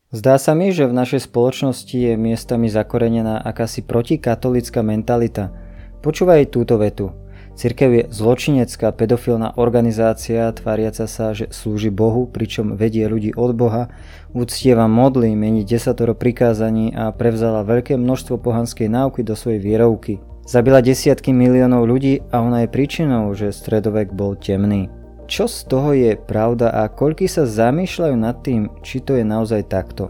Zdá sa mi, že v našej spoločnosti je miestami zakorenená akási protikatolícka mentalita. Počúvaj túto vetu. Cirkev je zločinecká pedofilná organizácia, tváriaca sa, že slúži Bohu, pričom vedie ľudí od Boha, uctieva modly, mení 10 prikázaní a prevzala veľké množstvo pohanskej náuky do svojej vierovky. Zabila desiatky miliónov ľudí a ona je príčinou, že stredovek bol temný. Čo z toho je pravda a koľkí sa zamýšľajú nad tým, či to je naozaj takto?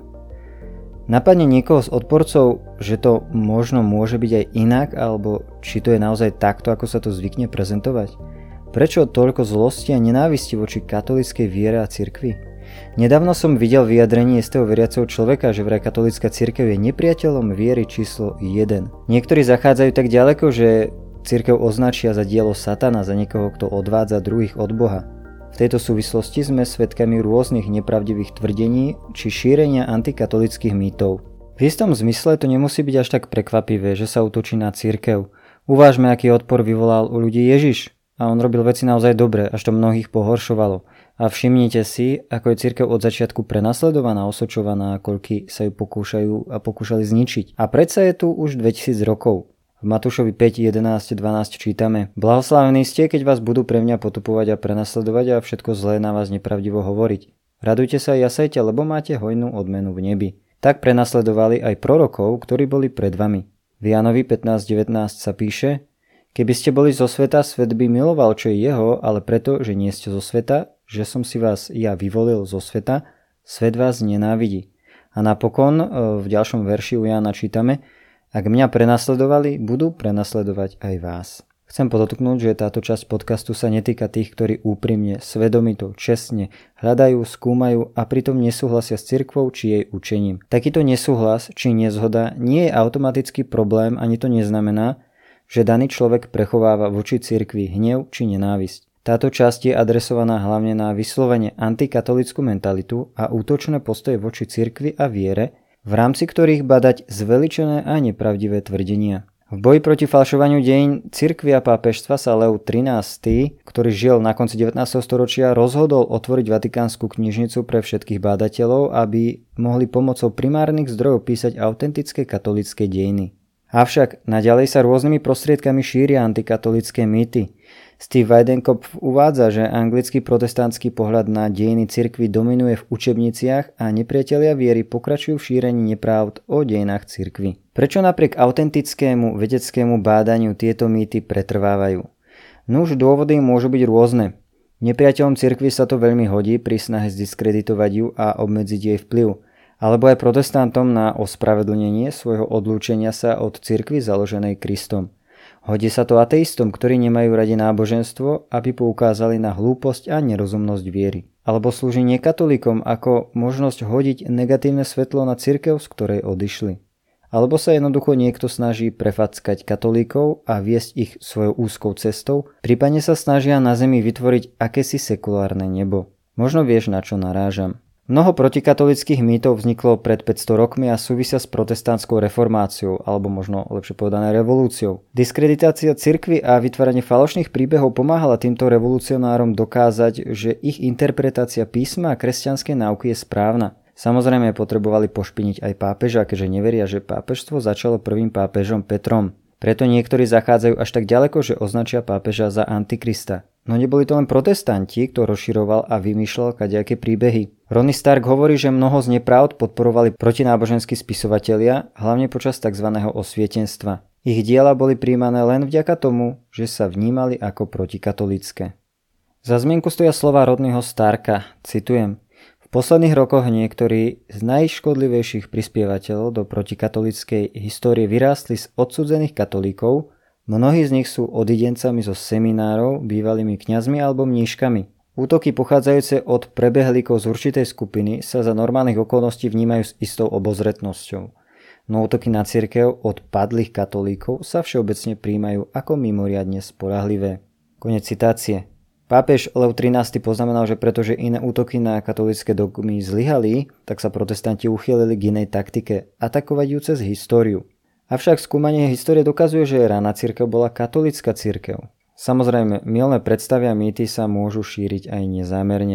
Napadne niekoho z odporcov, že to možno môže byť aj inak, alebo či to je naozaj takto, ako sa to zvykne prezentovať? Prečo toľko zlosti a nenávisti voči katolíckej viere a cirkvi? Nedávno som videl vyjadrenie istého veriaceho človeka, že vraj katolícka cirkev je nepriateľom viery číslo 1. Niektorí zachádzajú tak ďaleko, že cirkev označia za dielo satana, za niekoho, kto odvádza druhých od Boha. V tejto súvislosti sme svedkami rôznych nepravdivých tvrdení či šírenia antikatolických mýtov. V istom zmysle to nemusí byť až tak prekvapivé, že sa útočí na cirkev. Uvážme, aký odpor vyvolal u ľudí Ježiš. A on robil veci naozaj dobre, až to mnohých pohoršovalo. A všimnite si, ako je cirkev od začiatku prenasledovaná, osočovaná, koľky sa ju pokúšajú a pokúšali zničiť. A predsa je tu už 2000 rokov. V Matúšovi 5, 11, 12 čítame: Blahoslavení ste, keď vás budú pre mňa potupovať a prenasledovať a všetko zlé na vás nepravdivo hovoriť. Radujte sa a jasajte, lebo máte hojnú odmenu v nebi. Tak prenasledovali aj prorokov, ktorí boli pred vami. V Jánovi 15, 19 sa píše: Keby ste boli zo sveta, svet by miloval, čo je jeho, ale preto, že nie ste zo sveta, že som si vás ja vyvolil zo sveta, svet vás nenávidí. A napokon v ďalšom verši u Jána čítame: Ak mňa prenasledovali, budú prenasledovať aj vás. Chcem podotknúť, že táto časť podcastu sa netýka tých, ktorí úprimne, svedomito, čestne hľadajú, skúmajú a pritom nesúhlasia s cirkvou či jej učením. Takýto nesúhlas či nezhoda nie je automatický problém, ani to neznamená, že daný človek prechováva voči cirkvi hnev či nenávisť. Táto časť je adresovaná hlavne na vyslovene antikatolickú mentalitu a útočné postoje voči cirkvi a viere, v rámci ktorých badať zveličené a nepravdivé tvrdenia. V boji proti falšovaniu dejín cirkvi a pápežstva sa Leo XIII, ktorý žil na konci 19. storočia, rozhodol otvoriť Vatikánsku knižnicu pre všetkých bádateľov, aby mohli pomocou primárnych zdrojov písať autentické katolícke dejiny. Avšak naďalej sa rôznymi prostriedkami šíria antikatolické mýty. Steve Weidenkopf uvádza, že anglický protestantský pohľad na dejiny cirkvi dominuje v učebniciach a nepriatelia viery pokračujú v šírení nepravd o dejinách cirkvi. Prečo napriek autentickému vedeckému bádaniu tieto mýty pretrvávajú? Nuž dôvody môžu byť rôzne. Nepriateľom cirkvi sa to veľmi hodí pri snahe zdiskreditovať ju a obmedziť jej vplyv. Alebo aj protestantom na ospravedlnenie svojho odlúčenia sa od cirkvi založenej Kristom. Hodí sa to ateistom, ktorí nemajú radi náboženstvo, aby poukázali na hlúposť a nerozumnosť viery. Alebo slúži nekatolíkom ako možnosť hodiť negatívne svetlo na cirkev, z ktorej odišli. Alebo sa jednoducho niekto snaží prefackať katolíkov a viesť ich svojou úzkou cestou, prípadne sa snažia na zemi vytvoriť akési sekulárne nebo. Možno vieš, na čo narážam. Mnoho protikatolických mýtov vzniklo pred 500 rokmi a súvisia s protestantskou reformáciou, alebo možno lepšie povedané revolúciou. Diskreditácia cirkvi a vytváranie falošných príbehov pomáhala týmto revolucionárom dokázať, že ich interpretácia písma a kresťanskej náuky je správna. Samozrejme potrebovali pošpiniť aj pápeža, keďže neveria, že pápežstvo začalo prvým pápežom Petrom. Preto niektorí zachádzajú až tak ďaleko, že označia pápeža za antikrista. No neboli to len protestanti, kto rozširoval a vymýšľal kadejaké príbehy. Ronnie Stark hovorí, že mnoho z nepravd podporovali protináboženskí spisovatelia, hlavne počas tzv. Osvietenstva. Ich diela boli prijímané len vďaka tomu, že sa vnímali ako protikatolícke. Za zmienku stoja slova Ronnieho Starka, citujem: V posledných rokoch niektorí z najškodlivejších prispievateľov do protikatolíckej histórie vyrástli z odsúdených katolíkov. Mnohí z nich sú odidencami zo seminárov, bývalými kňazmi alebo mníškami. Útoky pochádzajúce od prebehlíkov z určitej skupiny sa za normálnych okolností vnímajú s istou obozretnosťou. No útoky na cirkev od padlých katolíkov sa všeobecne prijímajú ako mimoriadne spoľahlivé. Konec citácie. Pápež Leo XIII poznamenal, že pretože iné útoky na katolícke dogmy zlyhali, tak sa protestanti uchýlili k inej taktike, atakovať ju cez históriu. Avšak skúmanie histórie dokazuje, že raná cirkev bola katolícka cirkev. Samozrejme, mylné predstavy a mýty sa môžu šíriť aj nezámerne.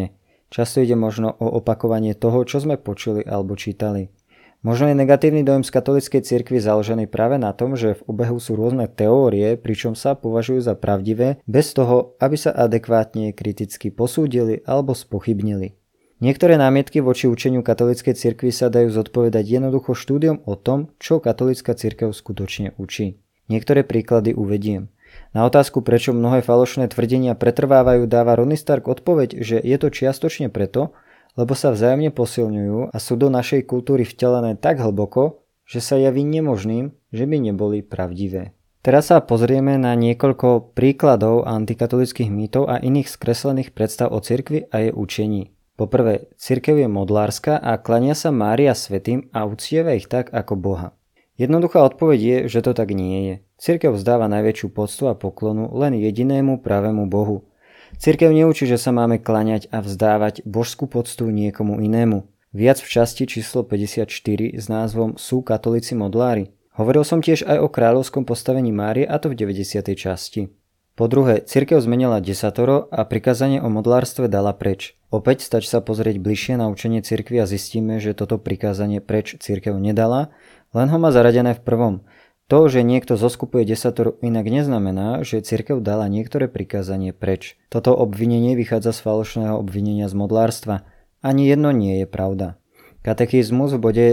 Často ide možno o opakovanie toho, čo sme počuli alebo čítali. Možno je negatívny dojem z katolíckej cirkvi založený práve na tom, že v obehu sú rôzne teórie, pričom sa považujú za pravdivé, bez toho, aby sa adekvátne kriticky posúdili alebo spochybnili. Niektoré námietky voči učeniu katolíckej cirkvi sa dajú zodpovedať jednoducho štúdiom o tom, čo katolícka cirkev skutočne učí. Niektoré príklady uvediem. Na otázku, prečo mnohé falošné tvrdenia pretrvávajú, dáva Rodney Stark odpoveď, že je to čiastočne preto, lebo sa vzájomne posilňujú a sú do našej kultúry vtelené tak hlboko, že sa javí nemožným, že by neboli pravdivé. Teraz sa pozrieme na niekoľko príkladov antikatolických mýtov a iných skreslených predstav o cirkvi a jej učení. Poprvé, cirkev je modlárska a klania sa Mária svätým a uctieva ich tak ako Boha. Jednoduchá odpoveď je, že to tak nie je. Cirkev vzdáva najväčšiu poctu a poklonu len jedinému pravému Bohu. Cirkev neučí, že sa máme klaňať a vzdávať božskú poctu niekomu inému. Viac v časti číslo 54 s názvom Sú katolíci modlári. Hovoril som tiež aj o kráľovskom postavení Márie, a to v 90. časti. Po druhé, cirkev zmenila desatoro a prikázanie o modlárstve dala preč. Opäť stačí sa pozrieť bližšie na učenie cirkvi a zistíme, že toto prikázanie preč cirkev nedala, len ho má zaradené v prvom. To, že niekto zoskupuje desatoro, inak neznamená, že cirkev dala niektoré prikázanie preč. Toto obvinenie vychádza z falošného obvinenia z modlárstva. Ani jedno nie je pravda. Katechizmus v bode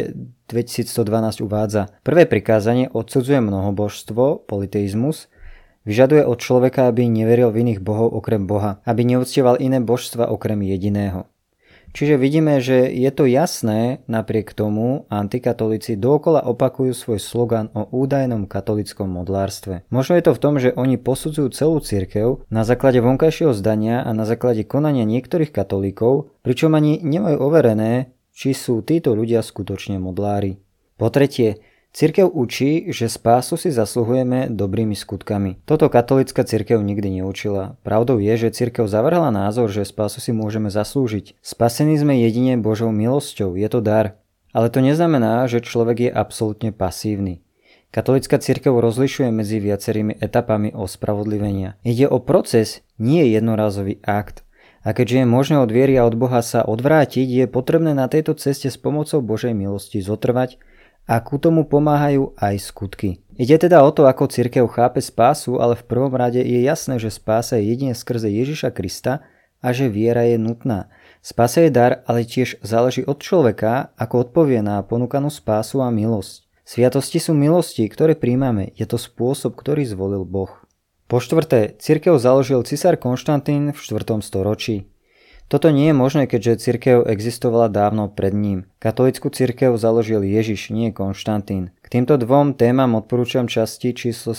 2112 uvádza: prvé prikázanie odsudzuje mnohobožstvo, polyteizmus, vyžaduje od človeka, aby neveril v iných bohov okrem Boha, aby neúctieval iné božstva okrem jediného. Čiže vidíme, že je to jasné, napriek tomu antikatolíci dookola opakujú svoj slogan o údajnom katolickom modlárstve. Možno je to v tom, že oni posudzujú celú cirkev na základe vonkajšieho zdania a na základe konania niektorých katolíkov, pričom ani nemajú overené, či sú títo ľudia skutočne modlári. Po tretie, cirkev učí, že spásu si zasluhujeme dobrými skutkami. Toto katolícka cirkev nikdy neučila. Pravdou je, že cirkev zavrhla názor, že spásu si môžeme zaslúžiť. Spasení sme jedine Božou milosťou, je to dar. Ale to neznamená, že človek je absolútne pasívny. Katolícka cirkev rozlišuje medzi viacerými etapami ospravodlivenia. Ide o proces, nie jednorazový akt. A keďže je možné od viery a od Boha sa odvrátiť, je potrebné na tejto ceste s pomocou Božej milosti zotrvať a ku tomu pomáhajú aj skutky. Ide teda o to, ako cirkev chápe spásu, ale v prvom rade je jasné, že spása je jedine skrze Ježiša Krista a že viera je nutná. Spása je dar, ale tiež záleží od človeka, ako odpovie na ponúkanú spásu a milosť. Sviatosti sú milosti, ktoré príjmame. Je to spôsob, ktorý zvolil Boh. Po štvrté, cirkev založil cisár Konštantín v 4. storočí. Toto nie je možné, keďže cirkev existovala dávno pred ním. Katolícku cirkev založil Ježiš, nie Konštantín. K týmto dvom témam odporúčam časti číslo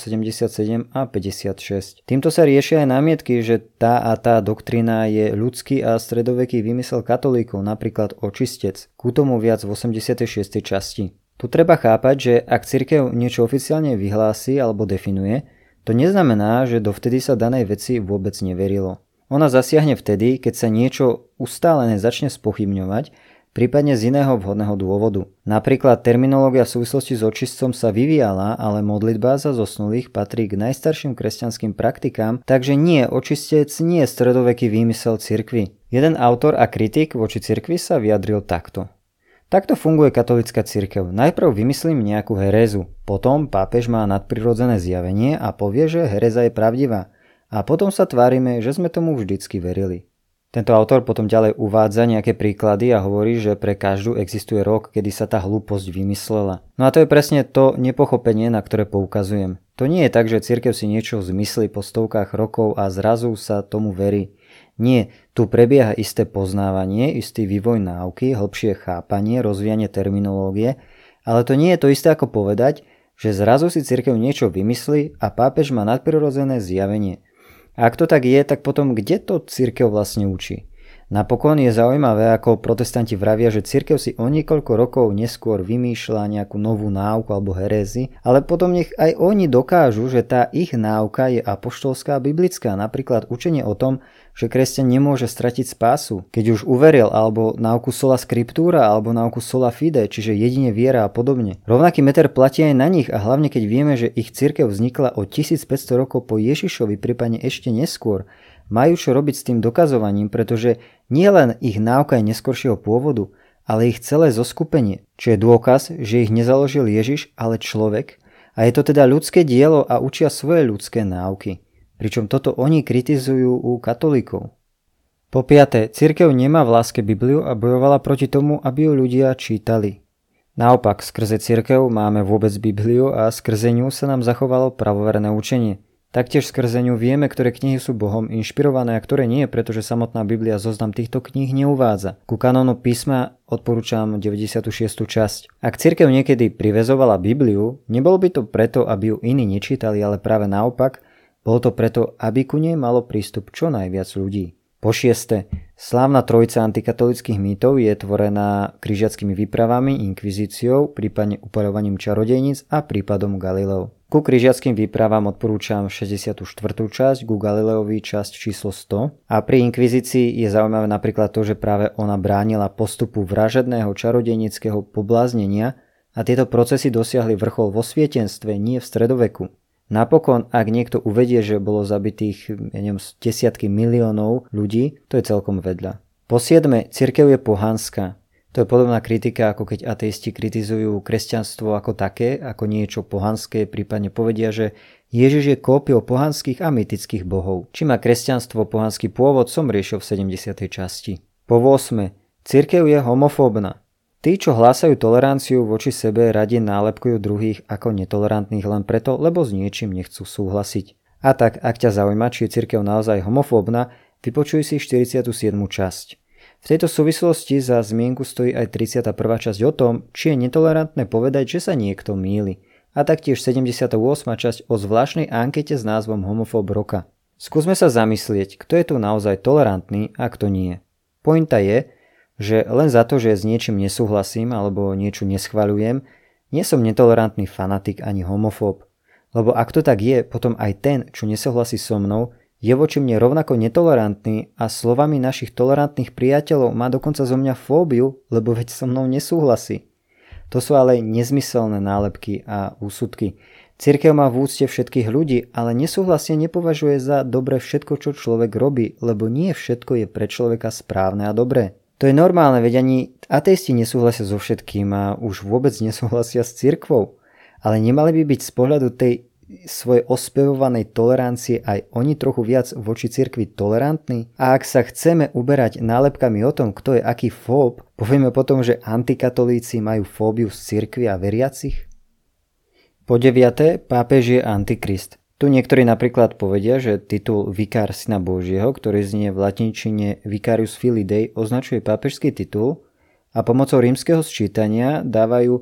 77 a 56. Týmto sa riešia aj námietky, že tá a tá doktrína je ľudský a stredoveký vymysel katolíkov, napríklad očistec. Ku tomu viac v 86. časti. Tu treba chápať, že ak cirkev niečo oficiálne vyhlási alebo definuje, to neznamená, že dovtedy sa danej veci vôbec neverilo. Ona zasiahne vtedy, keď sa niečo ustálené začne spochybňovať, prípadne z iného vhodného dôvodu. Napríklad terminológia v súvislosti s očistcom sa vyvíjala, ale modlitba za zosnulých patrí k najstarším kresťanským praktikám, takže nie, očistec nie je stredoveký výmysel cirkvi. Jeden autor a kritik voči cirkvi sa vyjadril takto. Takto funguje katolícka cirkev. Najprv vymyslím nejakú herézu, potom pápež má nadprirodzené zjavenie a povie, že heréza je pravdivá. A potom sa tvárime, že sme tomu vždycky verili. Tento autor potom ďalej uvádza nejaké príklady a hovorí, že pre každú existuje rok, kedy sa tá hlúposť vymyslela. No a to je presne to nepochopenie, na ktoré poukazujem. To nie je tak, že cirkev si niečo zmyslí po stovkách rokov a zrazu sa tomu verí. Nie, tu prebieha isté poznávanie, istý vývoj náuky, hlbšie chápanie, rozvíjanie terminológie, ale to nie je to isté ako povedať, že zrazu si cirkev niečo vymyslí a pápež má nadprirodzené zjavenie. A ak to tak je, tak potom kde to cirkev vlastne učí? Napokon je zaujímavé, ako protestanti vravia, že cirkev si o niekoľko rokov neskôr vymýšľa nejakú novú náuku alebo herézy, ale potom nech aj oni dokážu, že tá ich náuka je apoštolská a biblická, napríklad učenie o tom, že kresťan nemôže stratiť spásu, keď už uveril, alebo náuku sola scriptura, alebo náuku sola fide, čiže jedine viera a podobne. Rovnaký meter platí aj na nich a hlavne keď vieme, že ich cirkev vznikla o 1500 rokov po Ježišovi, prípadne ešte neskôr, majú čo robiť s tým dokazovaním, pretože Nie len ich náuka je neskoršieho pôvodu, ale ich celé zoskupenie, čo je dôkaz, že ich nezaložil Ježiš, ale človek, a je to teda ľudské dielo a učia svoje ľudské náuky. Pričom toto oni kritizujú u katolíkov. Po piate, cirkev nemá v láske Bibliu a bojovala proti tomu, aby ju ľudia čítali. Naopak, skrze cirkev máme vôbec Bibliu a skrze ňu sa nám zachovalo pravoverné učenie. Taktiež skrze ňu vieme, ktoré knihy sú Bohom inšpirované a ktoré nie, pretože samotná Biblia zoznam týchto kníh neuvádza. Ku kanónu písma odporúčam 96. časť. Ak cirkev niekedy priväzovala Bibliu, nebolo by to preto, aby ju iní nečítali, ale práve naopak, bolo to preto, aby ku nej malo prístup čo najviac ľudí. Po šieste, slávna trojica antikatolických mýtov je tvorená križiackými výpravami, inkvizíciou, prípadne upaľovaním čarodejníc a prípadom Galileo. Ku križiackým výpravám odporúčam 64. časť, ku Galileovi časť číslo 100 a pri inkvizícii je zaujímavé napríklad to, že práve ona bránila postupu vražedného čarodejníckeho pobláznenia a tieto procesy dosiahli vrchol vo svietenstve, nie v stredoveku. Napokon, ak niekto uvedie, že bolo zabitých desiatky miliónov ľudí, to je celkom vedľa. Po siedme, cirkev je pohanská. To je podobná kritika, ako keď ateisti kritizujú kresťanstvo ako také, ako niečo pohanské, prípadne povedia, že Ježiš je kópiou pohanských a mytických bohov. Či má kresťanstvo pohanský pôvod, som riešil v 70. časti. Po 8. Cirkev je homofóbna. Tí, čo hlásajú toleranciu voči sebe, radi nálepkujú druhých ako netolerantných len preto, lebo s niečím nechcú súhlasiť. A tak, ak ťa zaujíma, či je cirkev naozaj homofóbna, vypočuj si 47. časť. V tejto súvislosti za zmienku stojí aj 31. časť o tom, či je netolerantné povedať, že sa niekto mýli. A taktiež 78. časť o zvláštnej ankete s názvom Homofób roka. Skúsme sa zamyslieť, kto je tu naozaj tolerantný a kto nie. Pointa je, že len za to, že s niečím nesúhlasím alebo niečo neschvaľujem, nie som netolerantný fanatik ani homofób. Lebo ak to tak je, potom aj ten, čo nesúhlasí so mnou, je voči mne rovnako netolerantný a slovami našich tolerantných priateľov má dokonca zo mňa fóbiu, lebo veď so mnou nesúhlasí. To sú ale nezmyselné nálepky a úsudky. Cirkev má v úcte všetkých ľudí, ale nesúhlasie nepovažuje za dobre všetko, čo človek robí, lebo nie všetko je pre človeka správne a dobré. To je normálne, veď ani ateisti nesúhlasia so všetkým a už vôbec nesúhlasia s cirkvou. Ale nemali by byť z pohľadu tej svojej ospevovanej tolerancie aj oni trochu viac voči cirkvi tolerantní? A ak sa chceme uberať nálepkami o tom, kto je aký fób, povieme potom, že antikatolíci majú fóbiu z cirkvi a veriacich? Po 9. pápež je antikrist. Tu niektorí napríklad povedia, že titul Vikár syna Božieho, ktorý znie v latinčine Vicarius Filii Dei, označuje pápežský titul a pomocou rímskeho sčítania dávajú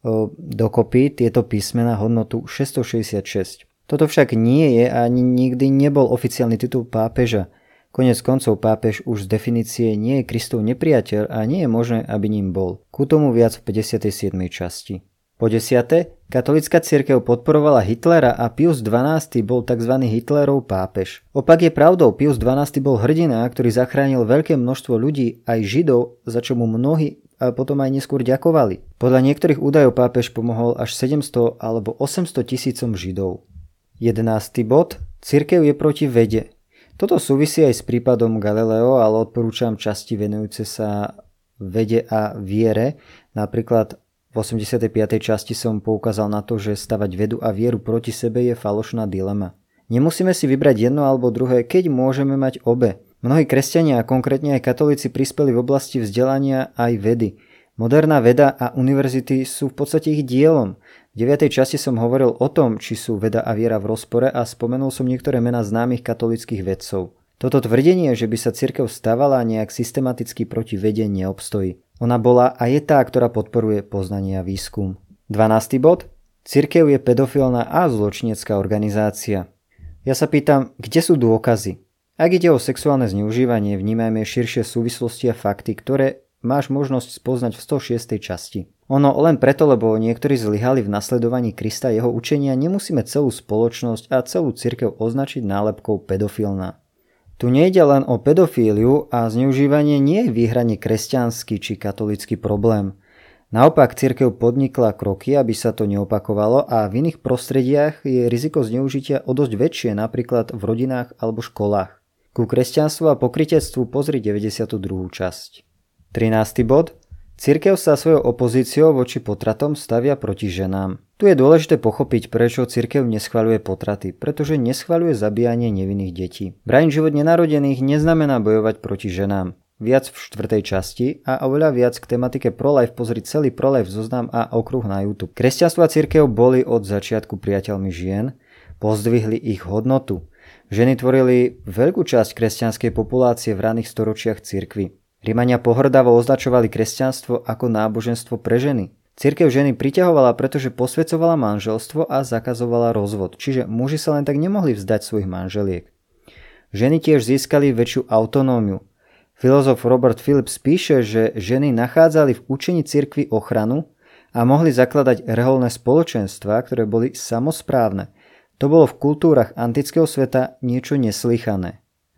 dokopy tieto písmena hodnotu 666. Toto však nie je ani nikdy nebol oficiálny titul pápeža. Koniec koncov pápež už z definície nie je Kristov nepriateľ a nie je možné, aby ním bol. Ku tomu viac v 57. časti. Po 10. Katolícka cirkev podporovala Hitlera a Pius XII bol tzv. Hitlerov pápež. Opak je pravdou, Pius XII bol hrdina, ktorý zachránil veľké množstvo ľudí, aj Židov, za čo mu mnohí a potom aj neskôr ďakovali. Podľa niektorých údajov pápež pomohol až 700 alebo 800 tisícom Židov. 11. bod. Cirkev je proti vede. Toto súvisí aj s prípadom Galileo, ale odporúčam časti venujúce sa vede a viere. Napríklad v 85. časti som poukázal na to, že stavať vedu a vieru proti sebe je falošná dilema. Nemusíme si vybrať jedno alebo druhé, keď môžeme mať obe. Mnohí kresťania a konkrétne aj katolíci prispeli v oblasti vzdelania aj vedy. Moderná veda a univerzity sú v podstate ich dielom. V 9. časti som hovoril o tom, či sú veda a viera v rozpore a spomenul som niektoré mená známych katolíckych vedcov. Toto tvrdenie, že by sa cirkev stavala nejak systematicky proti vede, neobstojí. Ona bola a je tá, ktorá podporuje poznanie a výskum. 12. bod. Cirkev je pedofilná a zločinecká organizácia. Ja sa pýtam, kde sú dôkazy? Ak ide o sexuálne zneužívanie, vnímajme širšie súvislosti a fakty, ktoré máš možnosť spoznať v 106. časti. Ono len preto, lebo niektorí zlyhali v nasledovaní Krista jeho učenia, nemusíme celú spoločnosť a celú cirkev označiť nálepkou pedofilná. Tu nejde len o pedofíliu a zneužívanie nie je výhradne kresťanský či katolícky problém. Naopak cirkev podnikla kroky, aby sa to neopakovalo a v iných prostrediach je riziko zneužitia o dosť väčšie, napríklad v rodinách alebo školách. Ku kresťanstvu a pokrytectvu pozri 92. časť. 13. bod. Cirkev sa svojou opozíciou voči potratom stavia proti ženám. Tu je dôležité pochopiť, prečo cirkev neschvaľuje potraty, pretože neschvaľuje zabíjanie nevinných detí. Brániť život nenarodených neznamená bojovať proti ženám. Viac v 4. časti a oveľa viac k tematike pro-life pozri celý pro-life zoznam a okruh na YouTube. Kresťanstvo a cirkev boli od začiatku priateľmi žien, pozdvihli ich hodnotu. Ženy tvorili veľkú časť kresťanskej populácie v raných storočiach cirkvi. Rimania pohrdavo označovali kresťanstvo ako náboženstvo pre ženy. Cirkev ženy priťahovala, pretože posväcovala manželstvo a zakazovala rozvod, čiže muži sa len tak nemohli vzdať svojich manželiek. Ženy tiež získali väčšiu autonómiu. Filozof Robert Phillips píše, že ženy nachádzali v učení cirkvi ochranu a mohli zakladať reholné spoločenstvá, ktoré boli samosprávne. To bolo v kultúrach antického sveta niečo neslychané.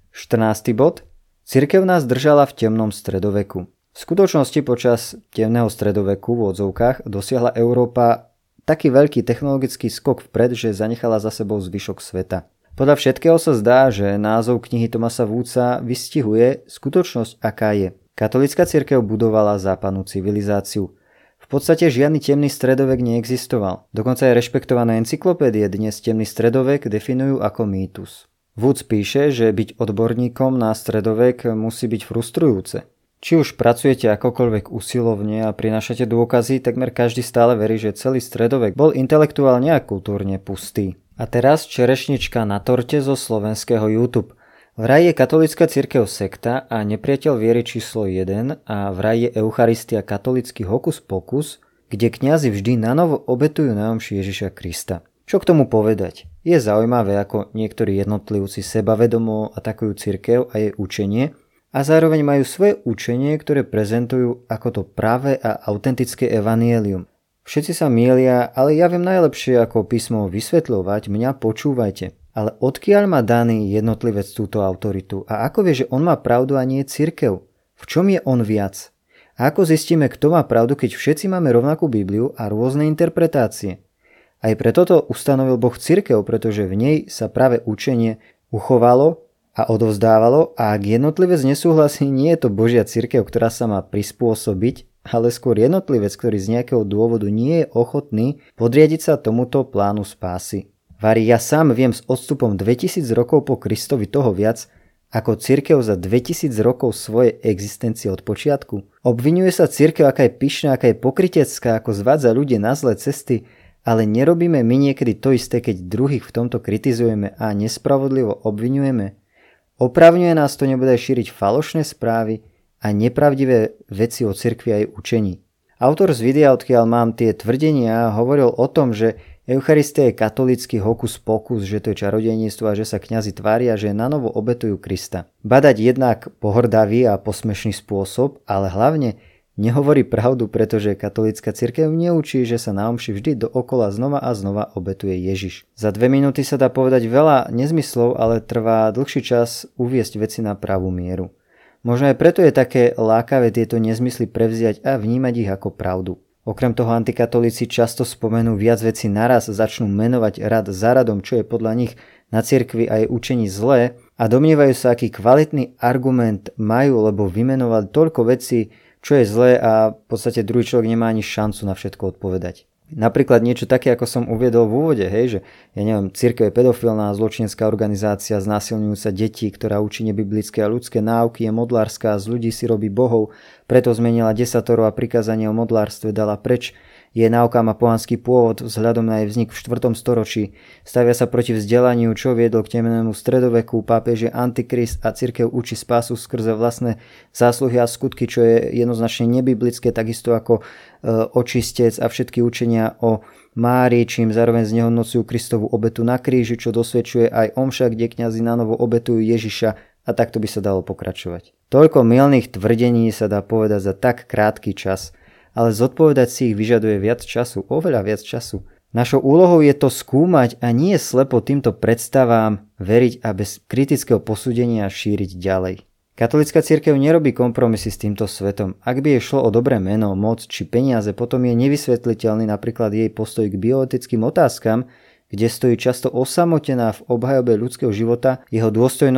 14. bod. Cirkev nás držala v temnom stredoveku. V skutočnosti počas temného stredoveku v odzovkách dosiahla Európa taký veľký technologický skok vpred, že zanechala za sebou zvyšok sveta. Podľa všetkého sa zdá, že názov knihy Thomasa Woodsa vystihuje skutočnosť, aká je. Katolícka cirkev budovala západnú civilizáciu. V podstate žiadny temný stredovek neexistoval. Dokonca aj rešpektované encyklopédie dnes temný stredovek definujú ako mýtus. Woods píše, že byť odborníkom na stredovek musí byť frustrujúce. Či už pracujete akokoľvek usilovne a prinášate dôkazy, takmer každý stále verí, že celý stredovek bol intelektuálne a kultúrne pustý. A teraz čerešnička na torte zo slovenského YouTube. Vraj je katolícka cirkev sekta a nepriateľ viery číslo 1 a vraj je Eucharistia katolícky hokus pokus, kde kňazi vždy nanovo obetujú na omši Ježiša Krista. Čo k tomu povedať? Je zaujímavé, ako niektorí jednotlivci sebavedomo atakujú cirkev a jej učenie a zároveň majú svoje učenie, ktoré prezentujú ako to práve a autentické evanielium. Všetci sa mýlia, ale ja viem najlepšie ako písmo vysvetľovať, mňa počúvajte. Ale odkiaľ má daný jednotlivec túto autoritu a ako vie, že on má pravdu a nie cirkev? V čom je on viac? A ako zistíme, kto má pravdu, keď všetci máme rovnakú Bibliu a rôzne interpretácie? Aj preto to ustanovil Boh cirkev, pretože v nej sa práve učenie uchovalo a odovzdávalo a ak jednotlivec nesúhlasí, nie je to Božia cirkev, ktorá sa má prispôsobiť, ale skôr jednotlivec, ktorý z nejakého dôvodu nie je ochotný podriadiť sa tomuto plánu spásy. Vari, ja sám viem s odstupom 2000 rokov po Kristovi toho viac, ako cirkev za 2000 rokov svojej existencie od počiatku. Obvinuje sa cirkev, aká je pyšná, aká je pokrytecká, ako zvádza ľudí na zlé cesty, ale nerobíme my niekedy to isté, keď druhých v tomto kritizujeme a nespravodlivo obviňujeme? Opravňuje nás to nebude šíriť falošné správy a nepravdivé veci o cirkvi a jej učení. Autor z videa, odkiaľ mám tie tvrdenia, hovoril o tom, že Eucharistia je katolícky hokus pokus, že to je čarodejníctvo a že sa kňazi tvária, že nanovo obetujú Krista. Badať jednak pohrdavý a posmešný spôsob, ale hlavne nehovorí pravdu, pretože katolícka cirkev neučí, že sa na omši vždy dookola znova a znova obetuje Ježiš. Za 2 minúty sa dá povedať veľa nezmyslov, ale trvá dlhší čas uviesť veci na pravú mieru. Možno aj preto je také lákavé tieto nezmysly prevziať a vnímať ich ako pravdu. Okrem toho antikatolíci často spomenú viac vecí naraz, začnú menovať rad za radom, čo je podľa nich na cirkvi a jej učení zlé a domnievajú sa, aký kvalitný argument majú, lebo vymenovali toľko vecí, čo je zlé a v podstate druhý človek nemá ani šancu na všetko odpovedať. Napríklad niečo také, ako som uviedol v úvode, hej, že cirkev je pedofilná zločinecká organizácia znásilňujúca detí, ktorá učí nebiblické a ľudské náuky, je modlárska, z ľudí si robí bohov, preto zmenila desatoro a prikázanie o modlárstve dala preč. Jej náuka má pohanský pôvod vzhľadom na jej vznik v 4. storočí. Stavia sa proti vzdelaniu, čo viedlo k temnému stredoveku. Pápež je antikrist a cirkev učí spásu skrze vlastné zásluhy a skutky, čo je jednoznačne nebiblické, takisto ako očistec a všetky učenia o Márii, čím zároveň znehodnocujú Kristovu obetu na kríži, čo dosvedčuje aj omša, kde kňazi nanovo obetujú Ježiša a takto by sa dalo pokračovať. Toľko mylných tvrdení sa dá povedať za tak krátky čas, ale zodpovedať si ich vyžaduje viac času, oveľa viac času. Našou úlohou je to skúmať a nie slepo týmto predstavám veriť a bez kritického posúdenia šíriť ďalej. Katolícka cirkev nerobí kompromisy s týmto svetom. Ak by jej šlo o dobré meno, moc či peniaze, potom je nevysvetliteľný napríklad jej postoj k bioetickým otázkam, kde stojí často osamotená v obhajobe ľudského života, jeho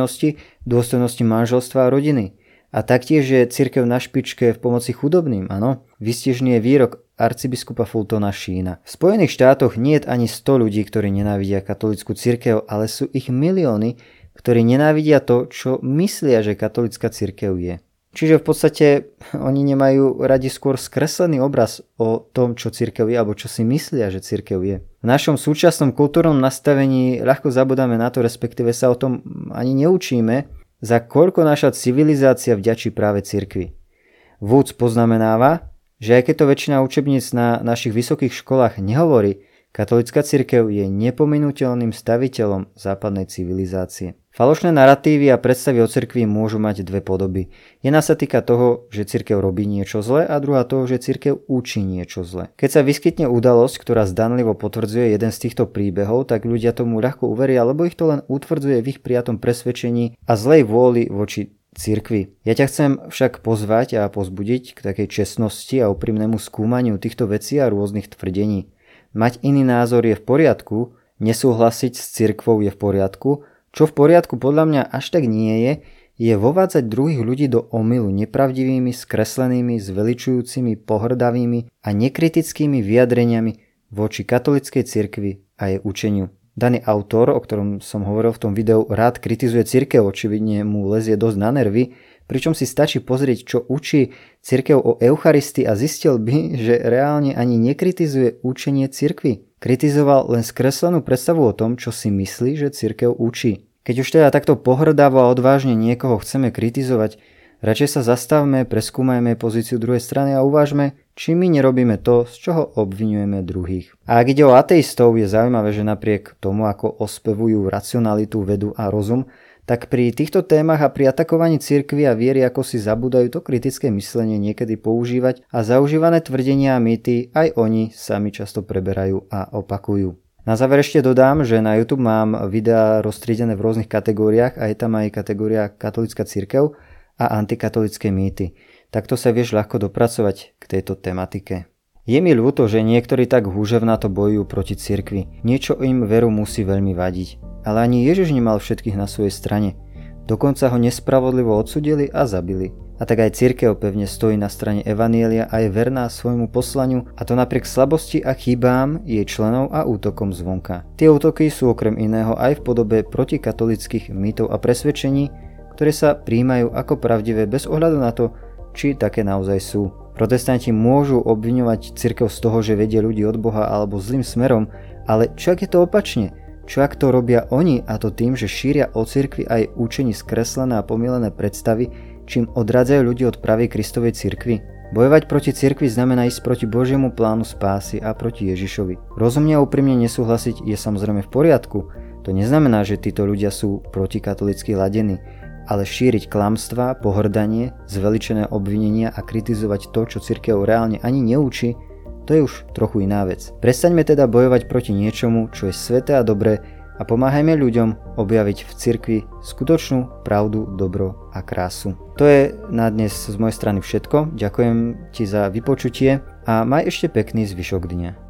dôstojnosti manželstva a rodiny. A taktiež je cirkev na špičke v pomoci chudobným, áno. Výstižný je výrok arcibiskupa Fultona Sheena. V Spojených štátoch nie je ani 100 ľudí, ktorí nenávidia katolícku cirkev, ale sú ich milióny, ktorí nenávidia to, čo myslia, že katolícka cirkev je. Čiže v podstate oni nemajú radi skôr skreslený obraz o tom, čo cirkev je, alebo čo si myslia, že cirkev je. V našom súčasnom kultúrnom nastavení ľahko zabudáme na to, respektíve sa o tom ani neučíme, za koľko naša civilizácia vďačí práve cirkvi. Woods poznamenáva, že aj keď to väčšina učebníc na našich vysokých školách nehovorí, katolícka cirkev je nepominuteľným staviteľom západnej civilizácie. Falošné naratívy a predstavy o cirkvi môžu mať dve podoby. Jedna sa týka toho, že cirkev robí niečo zlé a druhá toho, že cirkev učí niečo zlé. Keď sa vyskytne udalosť, ktorá zdanlivo potvrdzuje jeden z týchto príbehov, tak ľudia tomu ľahko uveria, lebo ich to len utvrdzuje v ich prijatom presvedčení a zlej vôli voči cirkvi. Ja ťa chcem však pozvať a pozbudiť k takej čestnosti a úprimnému skúmaniu týchto vecí a rôznych tvrdení. Mať iný názor je v poriadku, nesúhlasiť s cirkvou je v poriadku. Čo v poriadku podľa mňa až tak nie je vovádzať druhých ľudí do omylu nepravdivými, skreslenými, zveličujúcimi, pohrdavými a nekritickými vyjadreniami voči katolíckej cirkvi a jej učeniu. Daný autor, o ktorom som hovoril v tom videu, rád kritizuje cirkev, očividne mu lezie dosť na nervy, pričom si stačí pozrieť, čo učí cirkev o Eucharistii a zistil by, že reálne ani nekritizuje učenie cirkvi. Kritizoval len skreslenú predstavu o tom, čo si myslí, že cirkev učí. Keď už teda takto pohrdavo a odvážne niekoho chceme kritizovať, radšej sa zastavme, preskúmajme pozíciu druhej strany a uvážme, či my nerobíme to, z čoho obviňujeme druhých. A ak ide o ateistov, je zaujímavé, že napriek tomu, ako ospevujú racionalitu, vedu a rozum, tak pri týchto témach a pri atakovaní cirkvi a viery ako si zabúdajú to kritické myslenie niekedy používať a zaužívané tvrdenia a mýty aj oni sami často preberajú a opakujú. Na záver ešte dodám, že na YouTube mám videá roztriedené v rôznych kategóriách a je tam aj kategória katolícka cirkev a antikatolické mýty. Takto sa vieš ľahko dopracovať k tejto tematike. Je mi ľúto, že niektorí tak húževnato bojujú proti cirkvi. Niečo im veru musí veľmi vadiť. Ale ani Ježiš nemal všetkých na svojej strane. Dokonca ho nespravodlivo odsudili a zabili. A tak aj cirkev pevne stojí na strane evanjelia a je verná svojmu poslaniu, a to napriek slabosti a chybám jej členov a útokom zvonka. Tie útoky sú okrem iného aj v podobe protikatolických mýtov a presvedčení, ktoré sa prijímajú ako pravdivé bez ohľadu na to, či také naozaj sú. Protestanti môžu obviňovať cirkev z toho, že vedie ľudí od Boha alebo zlým smerom, ale čo ak je to opačne? Čo ak to robia oni, a to tým, že šíria o cirkvi aj učení skreslené a pomýlené predstavy, čím odrádzajú ľudí od pravej Kristovej cirkvi? Bojovať proti cirkvi znamená ísť proti Božiemu plánu spásy a proti Ježišovi. Rozumne a úprimne nesúhlasiť je samozrejme v poriadku. To neznamená, že títo ľudia sú protikatolícky ladení, ale šíriť klamstvá, pohrdanie, zveličené obvinenia a kritizovať to, čo cirkev reálne ani neučí, to je už trochu iná vec. Prestaňme teda bojovať proti niečomu, čo je sveté a dobré, a pomáhajme ľuďom objaviť v cirkvi skutočnú pravdu, dobro a krásu. To je na dnes z mojej strany všetko. Ďakujem ti za vypočutie a maj ešte pekný zvyšok dňa.